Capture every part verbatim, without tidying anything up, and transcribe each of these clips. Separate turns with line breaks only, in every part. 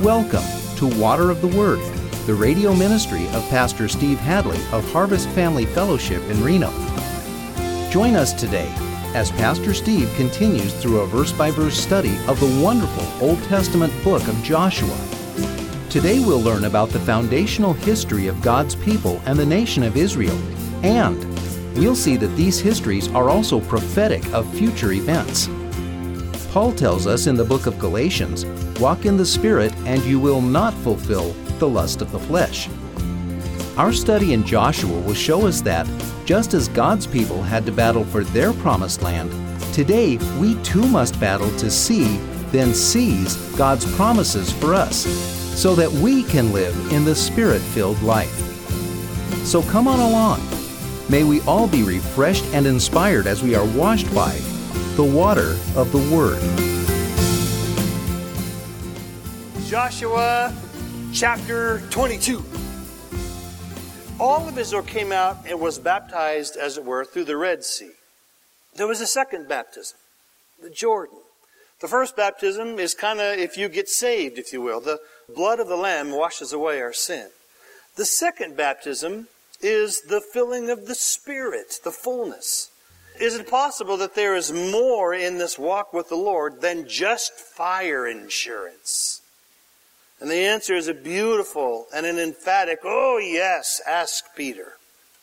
Welcome to Water of the Word, the radio ministry of Pastor Steve Hadley of Harvest Family Fellowship in Reno. Join us today as Pastor Steve continues through a verse-by-verse study of the wonderful Old Testament book of Joshua. Today we'll learn about the foundational history of God's people and the nation of Israel, and we'll see that these histories are also prophetic of future events. Paul tells us in the book of Galatians, "Walk in the Spirit, and you will not fulfill the lust of the flesh." Our study in Joshua will show us that, just as God's people had to battle for their promised land, today we too must battle to see, then seize God's promises for us, so that we can live in the Spirit-filled life. So come on along. May we all be refreshed and inspired as we are washed by the water of the Word.
Joshua chapter twenty-two. All of Israel came out and was baptized, as it were, through the Red Sea. There was a second baptism, the Jordan. The first baptism is kind of if you get saved, if you will. The blood of the Lamb washes away our sin. The second baptism is the filling of the Spirit, the fullness. Is it possible that there is more in this walk with the Lord than just fire insurance? And the answer is a beautiful and an emphatic, oh yes, ask Peter.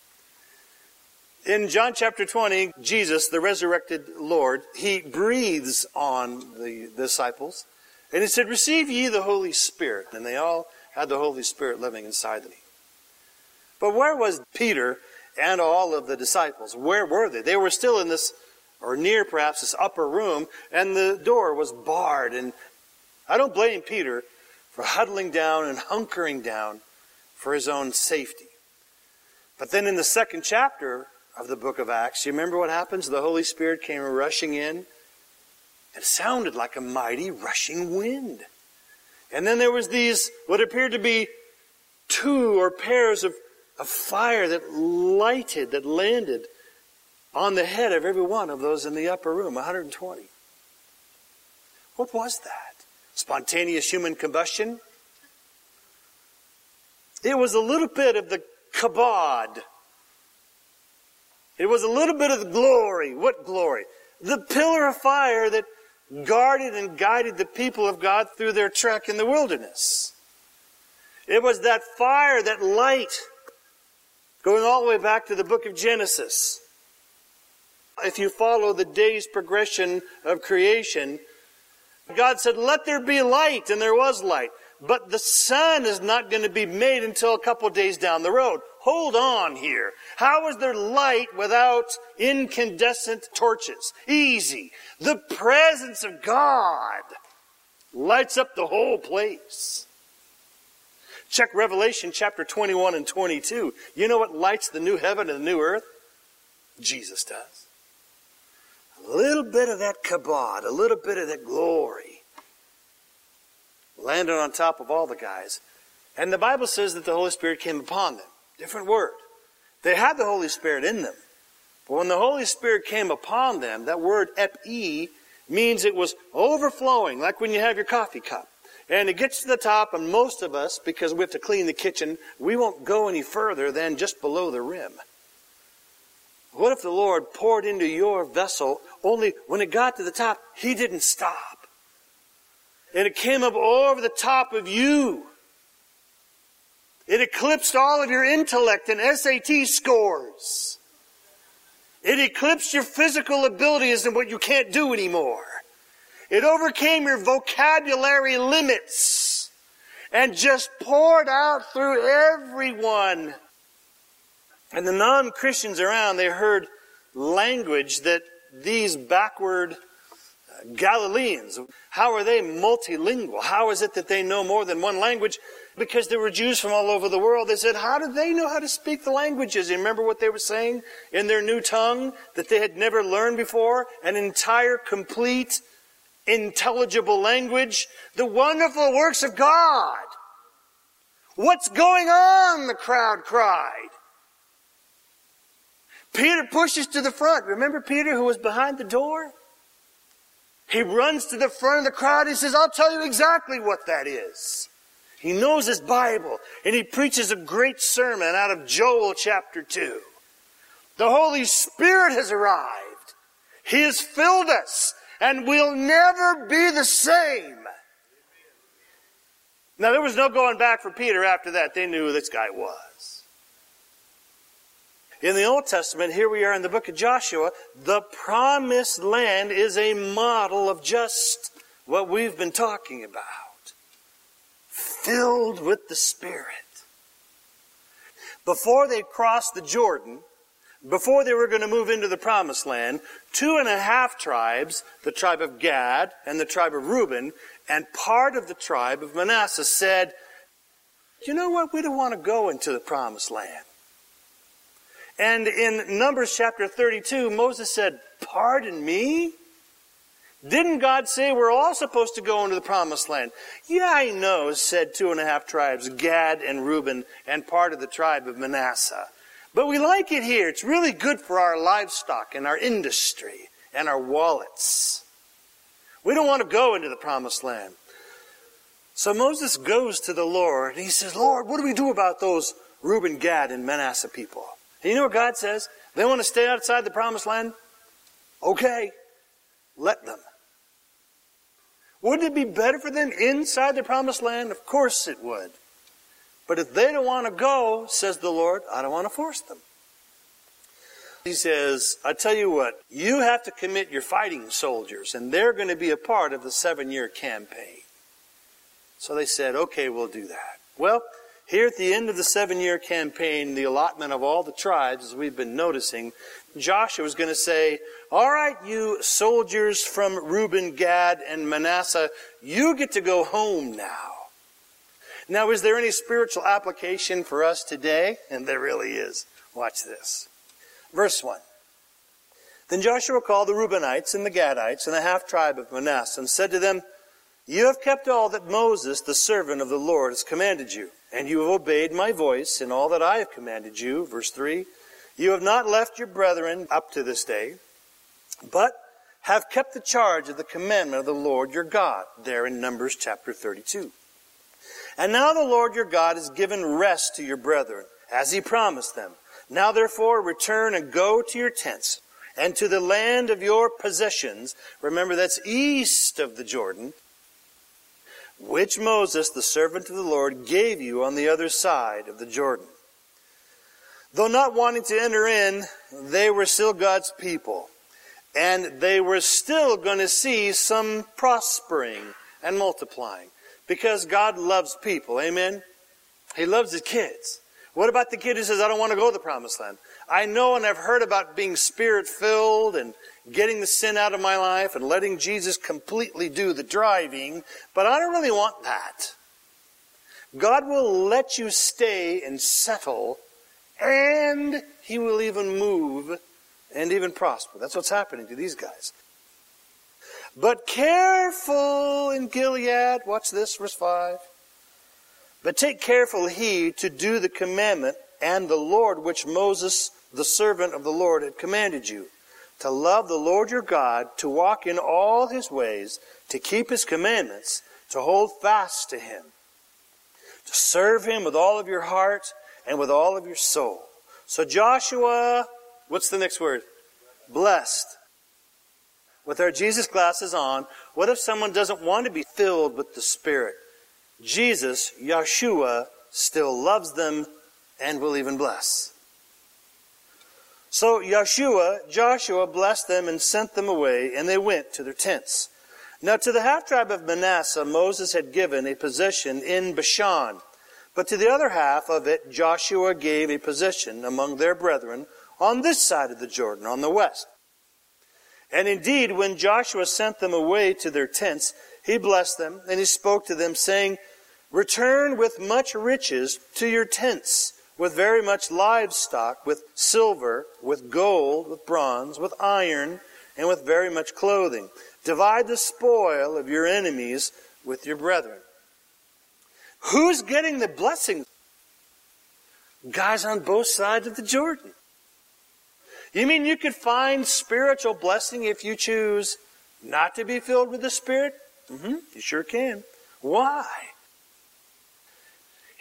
In John chapter twenty, Jesus, the resurrected Lord, He breathes on the disciples. And He said, "Receive ye the Holy Spirit." And they all had the Holy Spirit living inside them. But where was Peter and all of the disciples? Where were they? They were still in this, or near perhaps, this upper room, and the door was barred. And I don't blame Peter for huddling down and hunkering down for his own safety. But then in the second chapter of the book of Acts, you remember what happens? The Holy Spirit came rushing in. It sounded like a mighty rushing wind. And then there was these, what appeared to be two or pairs of, of fire that lighted, that landed on the head of every one of those in the upper room, one hundred twenty. What was that? Spontaneous human combustion? It was a little bit of the kabod. It was a little bit of the glory. What glory? The pillar of fire that guarded and guided the people of God through their trek in the wilderness. It was that fire, that light, going all the way back to the book of Genesis. If you follow the day's progression of creation, God said, "Let there be light," and there was light. But the sun is not going to be made until a couple of days down the road. Hold on here. How is there light without incandescent torches? Easy. The presence of God lights up the whole place. Check Revelation chapter twenty-one and twenty-two. You know what lights the new heaven and the new earth? Jesus does. A little bit of that kabod, a little bit of that glory landed on top of all the guys. And the Bible says that the Holy Spirit came upon them. Different word. They had the Holy Spirit in them. But when the Holy Spirit came upon them, that word epi means it was overflowing, like when you have your coffee cup. And it gets to the top, and most of us, because we have to clean the kitchen, we won't go any further than just below the rim. What if the Lord poured into your vessel, only when it got to the top, He didn't stop. And it came up over the top of you. It eclipsed all of your intellect and S A T scores. It eclipsed your physical abilities and what you can't do anymore. It overcame your vocabulary limits and just poured out through everyone. And the non-Christians around, they heard language that these backward Galileans, how are they multilingual? How is it that they know more than one language? Because there were Jews from all over the world. They said, how do they know how to speak the languages? You remember what they were saying in their new tongue that they had never learned before? An entire, complete, intelligible language. The wonderful works of God. What's going on? The crowd cried. Peter pushes to the front. Remember Peter who was behind the door? He runs to the front of the crowd. He says, I'll tell you exactly what that is. He knows his Bible, and he preaches a great sermon out of Joel chapter two. The Holy Spirit has arrived. He has filled us, and we'll never be the same. Now, there was no going back for Peter after that. They knew who this guy was. In the Old Testament, here we are in the book of Joshua, the promised land is a model of just what we've been talking about. Filled with the Spirit. Before they crossed the Jordan, before they were going to move into the promised land, two and a half tribes, the tribe of Gad and the tribe of Reuben, and part of the tribe of Manasseh said, you know what, we don't want to go into the promised land. And in Numbers chapter thirty-two, Moses said, pardon me? Didn't God say we're all supposed to go into the promised land? Yeah, I know, said two and a half tribes, Gad and Reuben, and part of the tribe of Manasseh. But we like it here. It's really good for our livestock and our industry and our wallets. We don't want to go into the promised land. So Moses goes to the Lord, and he says, Lord, what do we do about those Reuben, Gad, and Manasseh people? And you know what God says? They want to stay outside the promised land? Okay, let them. Wouldn't it be better for them inside the promised land? Of course it would. But if they don't want to go, says the Lord, I don't want to force them. He says, I tell you what, you have to commit your fighting soldiers, and they're going to be a part of the seven-year campaign. So they said, okay, we'll do that. Well, here at the end of the seven-year campaign, the allotment of all the tribes, as we've been noticing, Joshua was going to say, all right, you soldiers from Reuben, Gad, and Manasseh, you get to go home now. Now, is there any spiritual application for us today? And there really is. Watch this. Verse one. Then Joshua called the Reubenites and the Gadites and the half-tribe of Manasseh and said to them, you have kept all that Moses, the servant of the Lord, has commanded you, and you have obeyed my voice in all that I have commanded you. Verse three. You have not left your brethren up to this day, but have kept the charge of the commandment of the Lord your God, there in Numbers chapter thirty-two. And now the Lord your God has given rest to your brethren, as he promised them. Now therefore return and go to your tents, and to the land of your possessions. Remember, that's east of the Jordan, which Moses, the servant of the Lord, gave you on the other side of the Jordan. Though not wanting to enter in, they were still God's people. And they were still going to see some prospering and multiplying. Because God loves people, amen? He loves his kids. What about the kid who says, I don't want to go to the promised land? I know and I've heard about being Spirit-filled and getting the sin out of my life and letting Jesus completely do the driving, but I don't really want that. God will let you stay and settle, and he will even move and even prosper. That's what's happening to these guys. But careful in Gilead, watch this, verse five. But take careful heed to do the commandment and the Lord which Moses, the servant of the Lord, had commanded you, to love the Lord your God, to walk in all his ways, to keep his commandments, to hold fast to him, to serve him with all of your heart and with all of your soul. So Joshua, what's the next word? Blessed. With our Jesus glasses on, what if someone doesn't want to be filled with the Spirit? Jesus, Yeshua, still loves them and will even bless. So Yeshua, Joshua blessed them and sent them away, and they went to their tents. Now to the half-tribe of Manasseh, Moses had given a possession in Bashan. But to the other half of it, Joshua gave a possession among their brethren on this side of the Jordan, on the west. And indeed, when Joshua sent them away to their tents, he blessed them, and he spoke to them, saying, return with much riches to your tents, with very much livestock, with silver, with gold, with bronze, with iron, and with very much clothing. Divide the spoil of your enemies with your brethren. Who's getting the blessing? Guys on both sides of the Jordan. You mean you could find spiritual blessing if you choose not to be filled with the Spirit? Mm-hmm, you sure can. Why?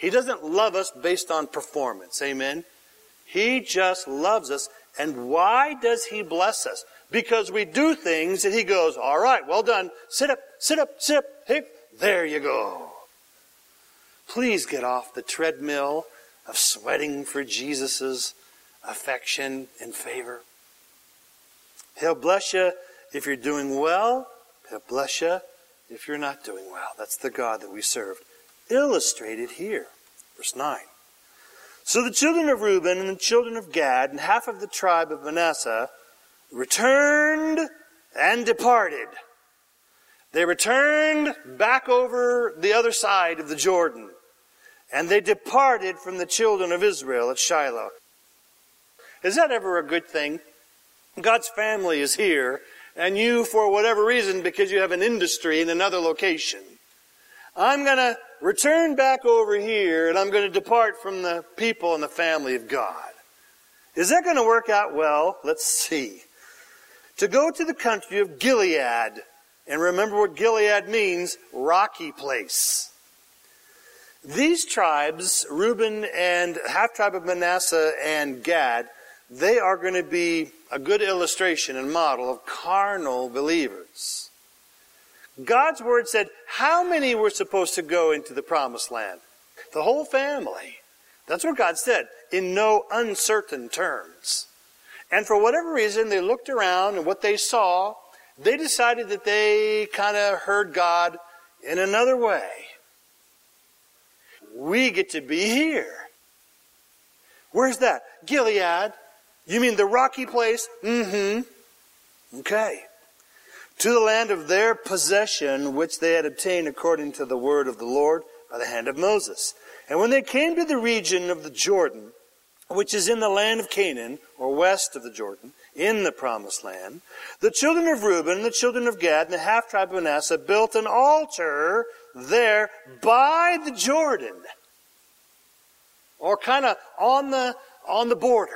He doesn't love us based on performance. Amen? He just loves us. And why does He bless us? Because we do things that He goes, all right, well done. Sit up, sit up, sit up. Hey, there you go. Please get off the treadmill of sweating for Jesus' affection and favor. He'll bless you if you're doing well. He'll bless you if you're not doing well. That's the God that we serve. Illustrated here. Verse nine. So the children of Reuben and the children of Gad and half of the tribe of Manasseh returned and departed. They returned back over the other side of the Jordan. And they departed from the children of Israel at Shiloh. Is that ever a good thing? God's family is here, and you, for whatever reason, because you have an industry in another location, I'm going to return back over here, and I'm going to depart from the people and the family of God. Is that going to work out well? Let's see. To go to the country of Gilead, and remember what Gilead means, rocky place. These tribes, Reuben and half-tribe of Manasseh and Gad, they are going to be a good illustration and model of carnal believers. God's word said, how many were supposed to go into the promised land? The whole family. That's what God said, in no uncertain terms. And for whatever reason, they looked around and what they saw, they decided that they kind of heard God in another way. We get to be here. Where's that? Gilead. You mean the rocky place? Mm-hmm. Okay. To the land of their possession, which they had obtained according to the word of the Lord by the hand of Moses. And when they came to the region of the Jordan, which is in the land of Canaan, or west of the Jordan, in the promised land, the children of Reuben and the children of Gad and the half-tribe of Manasseh built an altar there by the Jordan, or kind of on the on the border.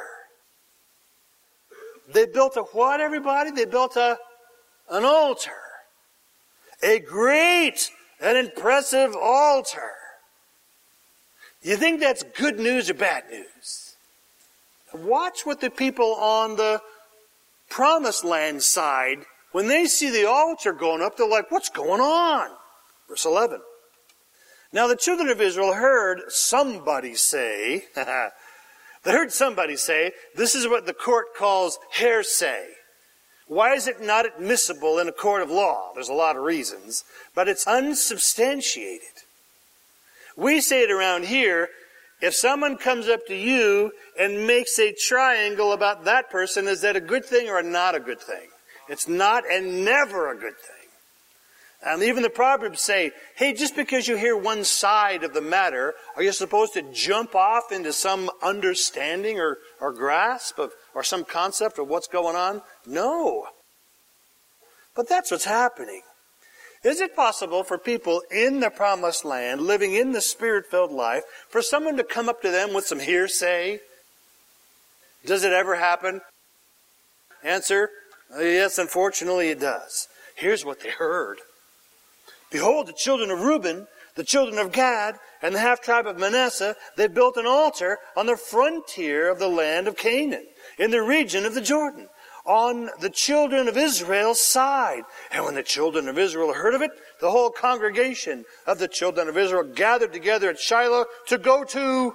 They built a what, everybody? They built a an altar. A great and impressive altar. You think that's good news or bad news? Watch what the people on the promised land side, when they see the altar going up, they're like, what's going on? Verse eleven. Now the children of Israel heard somebody say, they heard somebody say, this is what the court calls hearsay. Why is it not admissible in a court of law? There's a lot of reasons, but it's unsubstantiated. We say it around here, if someone comes up to you and makes a triangle about that person, is that a good thing or not a good thing? It's not and never a good thing. And even the Proverbs say, hey, just because you hear one side of the matter, are you supposed to jump off into some understanding or, or grasp of, or some concept of what's going on? No. But that's what's happening. Is it possible for people in the promised land, living in the Spirit-filled life, for someone to come up to them with some hearsay? Does it ever happen? Answer, yes, unfortunately it does. Here's what they heard. Behold, the children of Reuben, the children of Gad, and the half-tribe of Manasseh, they built an altar on the frontier of the land of Canaan, in the region of the Jordan, on the children of Israel's side. And when the children of Israel heard of it, the whole congregation of the children of Israel gathered together at Shiloh to go to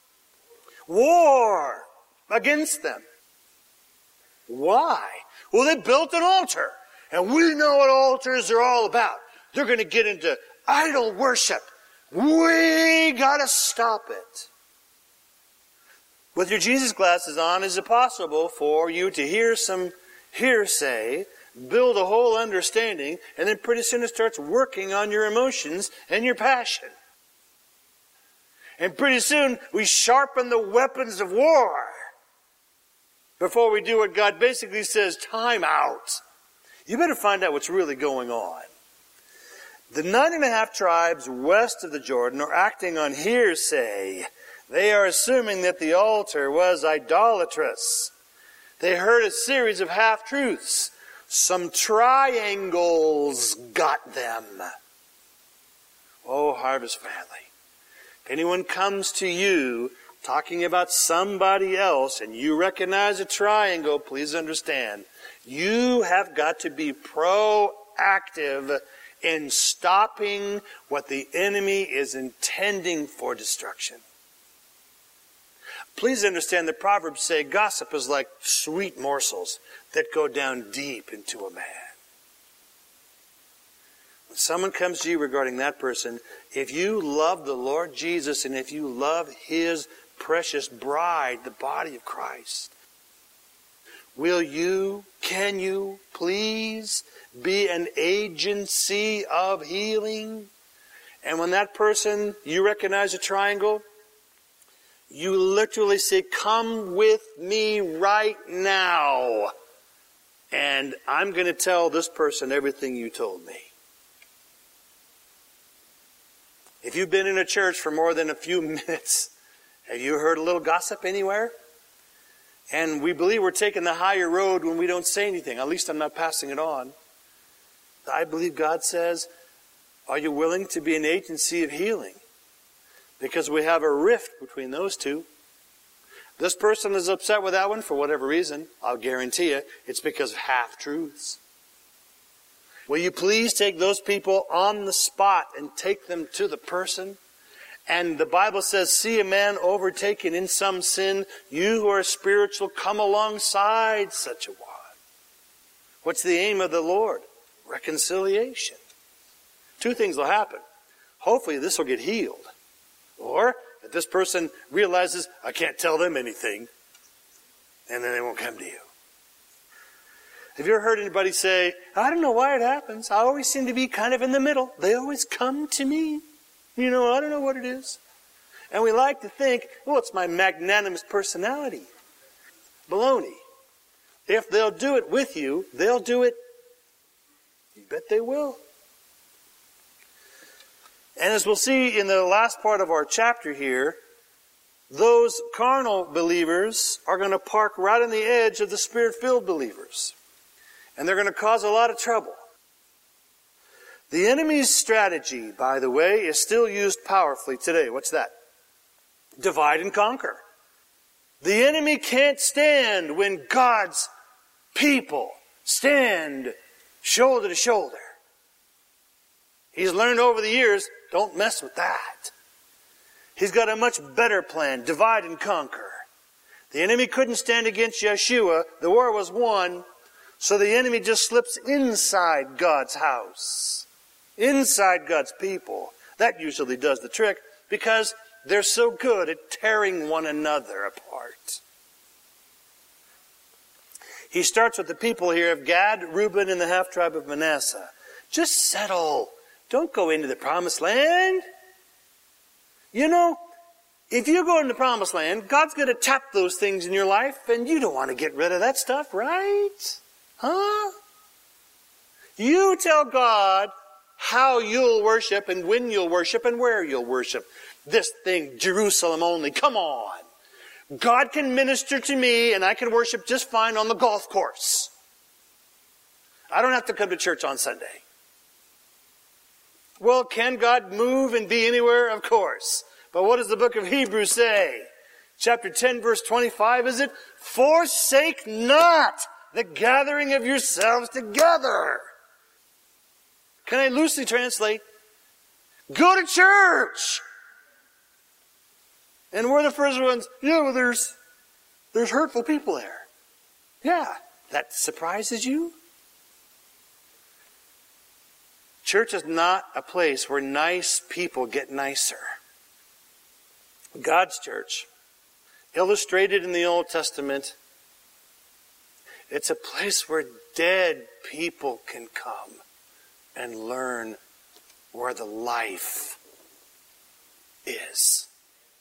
war against them. Why? Well, they built an altar. And we know what altars are all about. They're going to get into idol worship. We got to stop it. With your Jesus glasses on, is it possible for you to hear some hearsay, build a whole understanding, and then pretty soon it starts working on your emotions and your passion? And pretty soon we sharpen the weapons of war before we do what God basically says, time out. You better find out what's really going on. The nine and a half tribes west of the Jordan are acting on hearsay. They are assuming that the altar was idolatrous. They heard a series of half-truths. Some triangles got them. Oh, Harvest family. anyone comes to you talking about somebody else and you recognize a triangle, please understand, you have got to be proactive in stopping what the enemy is intending for destruction. Please understand that Proverbs say gossip is like sweet morsels that go down deep into a man. When someone comes to you regarding that person, if you love the Lord Jesus and if you love His precious bride, the body of Christ, will you, can you, please be an agency of healing? And when that person, you recognize a triangle, you literally say, come with me right now. And I'm going to tell this person everything you told me. If you've been in a church for more than a few minutes, have you heard a little gossip anywhere? And we believe we're taking the higher road when we don't say anything. At least I'm not passing it on. I believe God says, are you willing to be an agency of healing? Because we have a rift between those two. This person is upset with that one for whatever reason. I'll guarantee you it's because of half-truths. Will you please take those people on the spot and take them to the person? And the Bible says, see a man overtaken in some sin, you who are spiritual, come alongside such a one. What's the aim of the Lord? Reconciliation. Two things will happen. Hopefully this will get healed. Or if this person realizes, I can't tell them anything, and then they won't come to you. Have you ever heard anybody say, I don't know why it happens. I always seem to be kind of in the middle. They always come to me. You know, I don't know what it is. And we like to think, well, it's my magnanimous personality. Baloney. If they'll do it with you, they'll do it. You bet they will. And as we'll see in the last part of our chapter here, those carnal believers are going to park right on the edge of the Spirit-filled believers. And they're going to cause a lot of trouble. The enemy's strategy, by the way, is still used powerfully today. What's that? Divide and conquer. The enemy can't stand when God's people stand shoulder to shoulder. He's learned over the years, don't mess with that. He's got a much better plan, divide and conquer. The enemy couldn't stand against Yeshua. The war was won. So the enemy just slips inside God's house, inside God's people. That usually does the trick because they're so good at tearing one another apart. He starts with the people here of Gad, Reuben, and the half-tribe of Manasseh. Just settle. Don't go into the promised land. You know, if you go into the promised land, God's going to tap those things in your life, and you don't want to get rid of that stuff, right? Huh? You tell God how you'll worship and when you'll worship and where you'll worship. This thing, Jerusalem only, come on. God can minister to me and I can worship just fine on the golf course. I don't have to come to church on Sunday. Well, can God move and be anywhere? Of course. But what does the book of Hebrews say? Chapter ten, verse twenty-five, is it? Forsake not the gathering of yourselves together. Can I loosely translate? Go to church. And we're the first ones, yeah, well, there's, there's hurtful people there. Yeah, that surprises you? Church is not a place where nice people get nicer. God's church, illustrated in the Old Testament, it's a place where dead people can come and learn where the life is.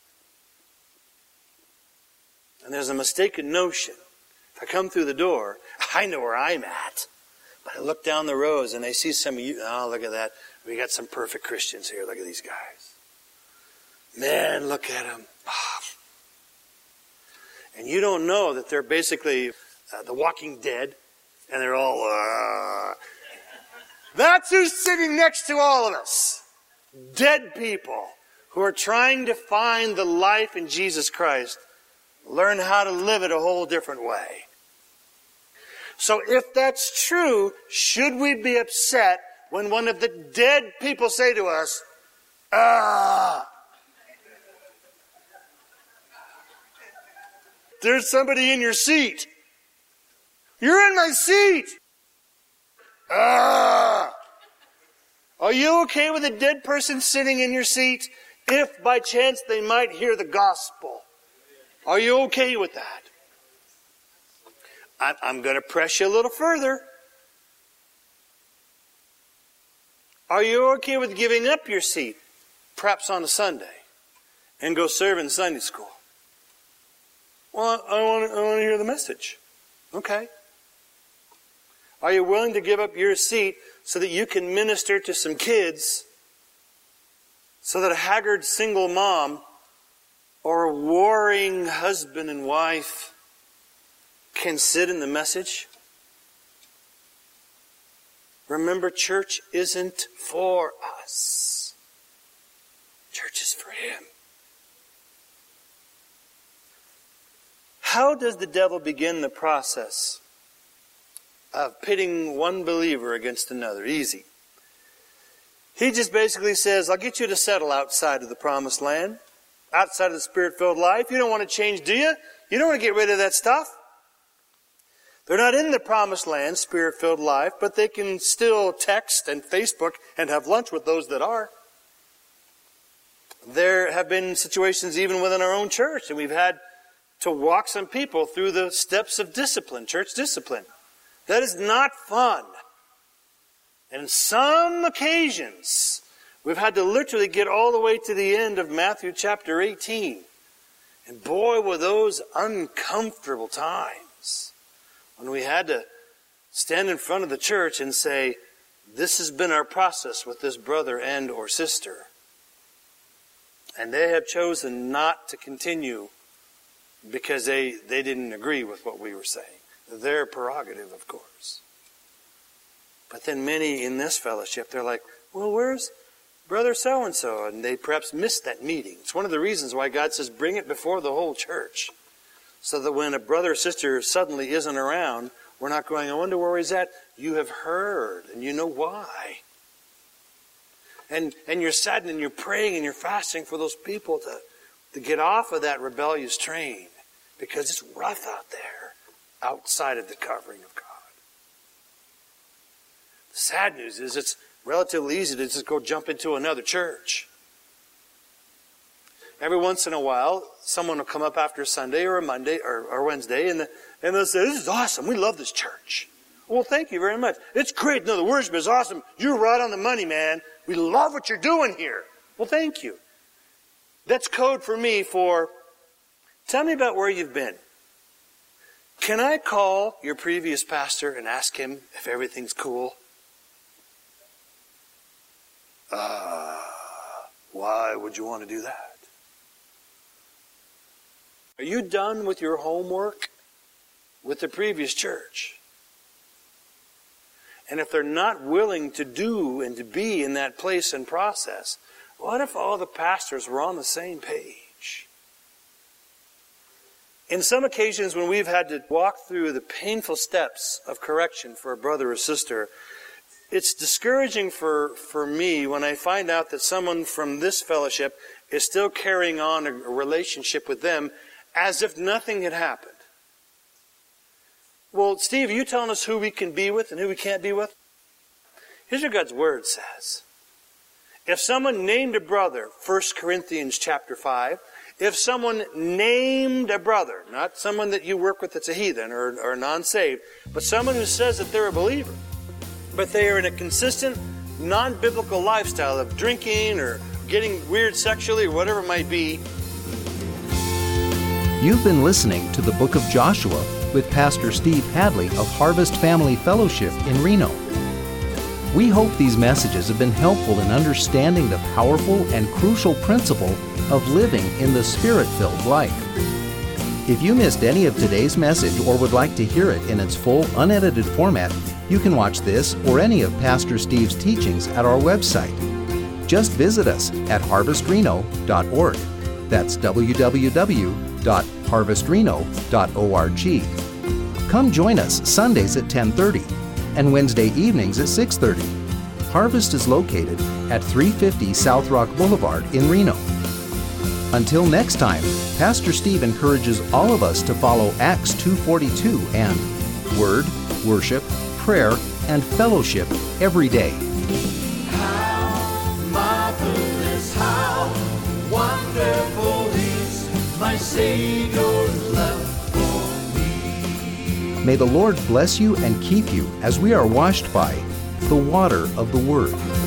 And there's a mistaken notion. If I come through the door, I know where I'm at. But I look down the rows and I see some of you. Oh, look at that. We got some perfect Christians here. Look at these guys. Man, look at them. Oh. And you don't know that they're basically uh, the Walking Dead. And they're all, uh... That's who's sitting next to all of us. Dead people who are trying to find the life in Jesus Christ learn how to live it a whole different way. So if that's true, should we be upset when one of the dead people say to us, ah, there's somebody in your seat. You're in my seat. Ah. Are you okay with a dead person sitting in your seat if by chance they might hear the gospel? Are you okay with that? I'm going to press you a little further. Are you okay with giving up your seat, perhaps on a Sunday, and go serve in Sunday school? Well, I want to, I want to hear the message. Okay. Are you willing to give up your seat so that you can minister to some kids, so that a haggard single mom or a warring husband and wife can sit in the message? Remember, church isn't for us. Church is for Him. How does the devil begin the process of pitting one believer against another? Easy. He just basically says, I'll get you to settle outside of the promised land, outside of the Spirit-filled life. You don't want to change, do you? You don't want to get rid of that stuff. They're not in the promised land, Spirit-filled life, but they can still text and Facebook and have lunch with those that are. There have been situations even within our own church, and we've had to walk some people through the steps of discipline, church discipline. That is not fun. And in some occasions, we've had to literally get all the way to the end of Matthew chapter eighteen. And boy, were those uncomfortable times when we had to stand in front of the church and say, this has been our process with this brother and or sister. And they have chosen not to continue because they, they didn't agree with what we were saying. Their prerogative, of course. But then many in this fellowship, they're like, well, where's brother so-and-so? And they perhaps missed that meeting. It's one of the reasons why God says, bring it before the whole church. So that when a brother or sister suddenly isn't around, we're not going, I wonder where he's at. You have heard, and you know why. And and you're saddened, and you're praying, and you're fasting for those people to, to get off of that rebellious train. Because it's rough out there, outside of the covering of God. The sad news is it's relatively easy to just go jump into another church. Every once in a while, someone will come up after Sunday or a Monday or, or Wednesday, and, the, and they'll say, this is awesome. We love this church. Well, thank you very much. It's great. No, the worship is awesome. You're right on the money, man. We love what you're doing here. Well, thank you. That's code for me for, tell me about where you've been. Can I call your previous pastor and ask him if everything's cool? Uh, why would you want to do that? Are you done with your homework with the previous church? And if they're not willing to do and to be in that place and process, what if all the pastors were on the same page? In some occasions when we've had to walk through the painful steps of correction for a brother or sister, it's discouraging for, for me when I find out that someone from this fellowship is still carrying on a, a relationship with them as if nothing had happened. Well, Steve, are you telling us who we can be with and who we can't be with? Here's what God's Word says. If someone named a brother, First Corinthians chapter five, if someone named a brother, not someone that you work with that's a heathen or, or non-saved, but someone who says that they're a believer, but they are in a consistent, non-biblical lifestyle of drinking or getting weird sexually or whatever it might be.
You've been listening to the Book of Joshua with Pastor Steve Hadley of Harvest Family Fellowship in Reno. We hope these messages have been helpful in understanding the powerful and crucial principle of living in the Spirit-filled life. If you missed any of today's message or would like to hear it in its full, unedited format, you can watch this or any of Pastor Steve's teachings at our website, Just visit us at harvest reno dot org. That's w w w dot harvest reno dot org. Come join us Sundays at ten thirty and Wednesday evenings at six thirty. Harvest is located at three fifty South Rock Boulevard in Reno. Until next time, Pastor Steve encourages all of us to follow Acts two forty-two and Word, Worship, Prayer, and Fellowship every day.
How marvelous, how wonderful is my Savior's love for me.
May the Lord bless you and keep you as we are washed by the water of the Word.